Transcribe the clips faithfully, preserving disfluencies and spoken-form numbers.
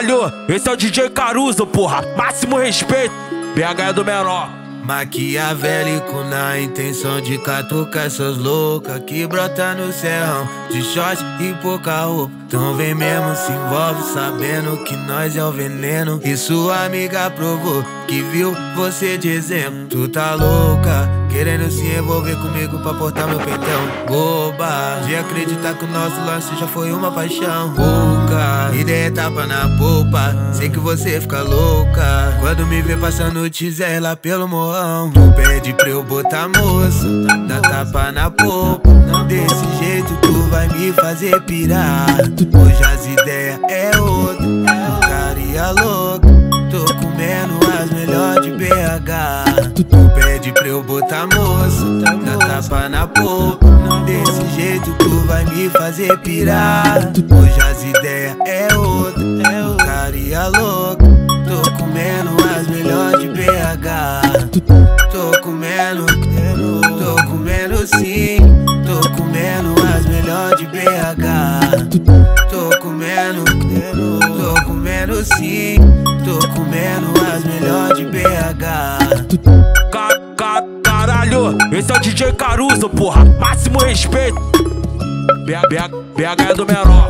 Caralho, esse é o D J Caruso, porra. Máximo respeito, B H é do menor. Maquiavélico na intenção de catucar essas loucas que brota no serrão, de short e pouca roupa. Então vem mesmo, se envolve sabendo que nós é o veneno. E sua amiga provou que viu você de exemplo. Tu tá louca, querendo se envolver comigo pra portar meu peitão. Boba, de acreditar que o nosso lance já foi uma paixão. Pouca, ideia tapa na polpa, sei que você fica louca quando me vê passando teaser lá pelo morrão. Tu pede pra eu botar moça, dá tapa na polpa. Desse jeito tu vai me fazer pirar. Hoje as ideias é outra, putaria louca. Tô comendo as melhores de B H. Tu pede pra eu botar moça, dá tapa na polpa. Desse jeito tu vai me fazer pirar. Hoje as ideias é outra, putaria louca. Tô comendo as melhores de B H. Tô comendo, tô comendo sim. Tô comendo as melhores de B H. Tô comendo, tô comendo sim. Tô comendo as melhores de B H. Ca ca caralho, esse é o D J Caruso, porra. Máximo respeito, B H é do menor.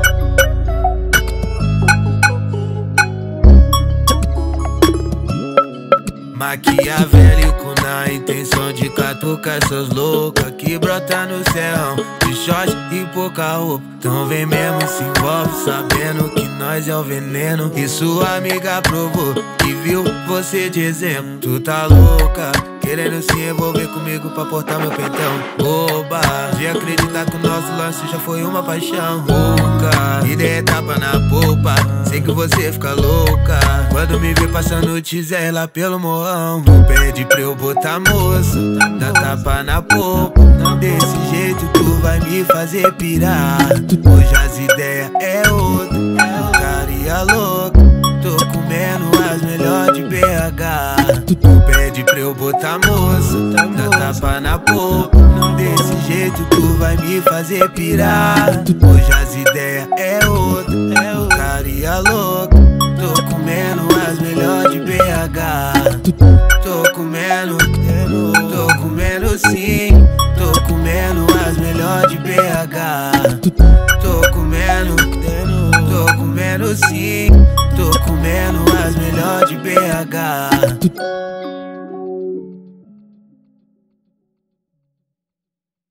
Maquiavélico na intenção de catucar essas loucas que brota no serrão, de short e pouca roupa. Então vem mesmo, se envolve sabendo que nós é o veneno. E sua amiga provou que viu você de exemplo. Tu tá louca, querendo se envolver comigo pra portar meu peitão. Boba, de acreditar que o nosso lance já foi uma paixão. Louca, ideia tapa na polpa, sei que você fica louca quando me vê passando teaser lá pelo morrão. Tu pede pra eu botar moça, dá tapa na polpa. Desse jeito tu vai me fazer pirar. Hoje as ideias é outra, putaria louca. Tô comendo as melhores de B H. Tu pede pra eu botar moça, dá tapa na polpa. Desse jeito tu vai me fazer pirar. Hoje as ideias é outra, putaria louca. Tô comendo as melhores de B H. Tô comendo, tô comendo sim. Tô comendo as melhores de B H. Tô comendo, tô comendo sim. Tô comendo as melhores de B H.